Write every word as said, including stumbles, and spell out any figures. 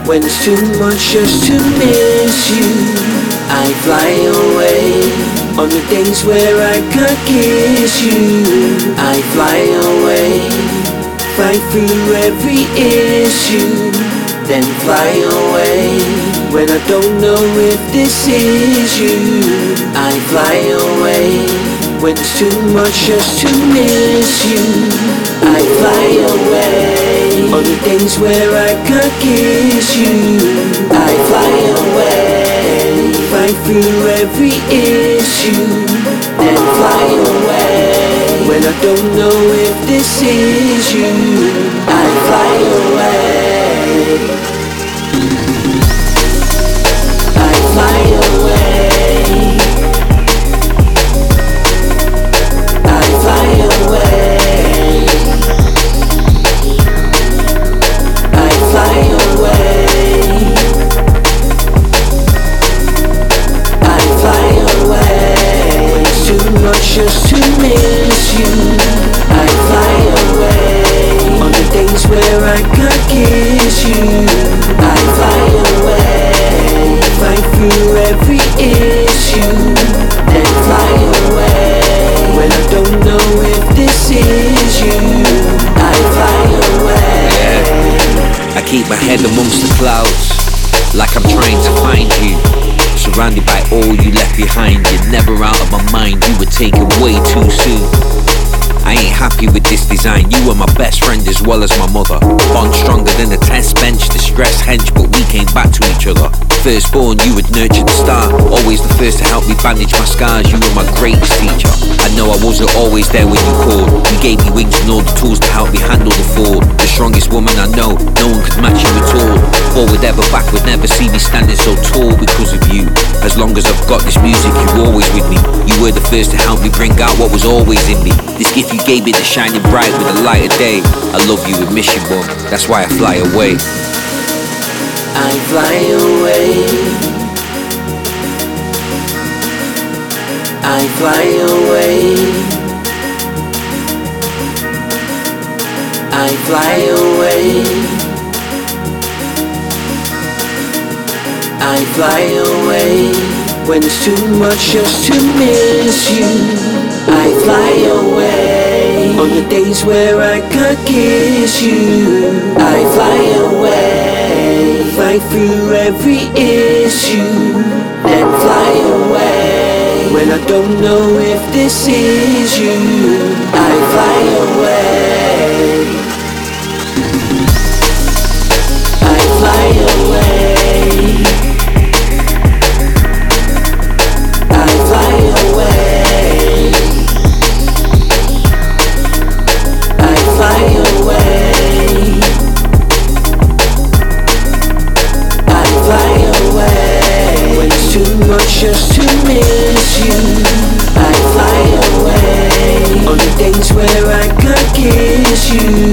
when it's too much just to miss you. I fly away on the days where I can't kiss you. I fly away, fight through every issue, then fly away when I don't know if this is you. I fly away when it's too much just to miss you. I fly away on the days where I can't kiss you. I fly away, fight through every issue, then fly away when I don't know if this is you. I fly away, I fly away, I fly away, I fly away, I fly away when it's too much just to miss you. I fly away on the days where I can't kiss you. I fly away, fight through every issue, then fly away when I don't know if this is you. I fly away. Yeah. I keep my head amongst the clouds, like I'm trying to find you. Surrounded by all you left behind, you're never out of my mind. You were taken way too soon. I ain't happy with this design. You were my best friend as well as my mother. Bond stronger than a test bench, the stress hench, but we came back to each other. Firstborn, you would nurture the star, always the first to help me bandage my scars. You were my greatest teacher. I know I wasn't always there when you called. You gave me wings and all the tools to help me handle the fall. The strongest woman I know, no one could match you at all. Forward ever, backward never, see me standing so tall because of you. As long as I've got this music, you're always with me. You were the first to help me bring out what was always in me. This gift you gave me that's shining bright with the light of day. I love you and miss you, but that's why I fly away. I fly away, I fly away, I fly away, I fly away when it's too much just to miss you. I fly away on the days where I can't kiss you. I fly away, fight through every issue, then fly away when I don't know if this is you. I fly away, I fly away, I fly away, I fly away, I fly away when it's too much just to miss you. I fly away on the days where I can't kiss you.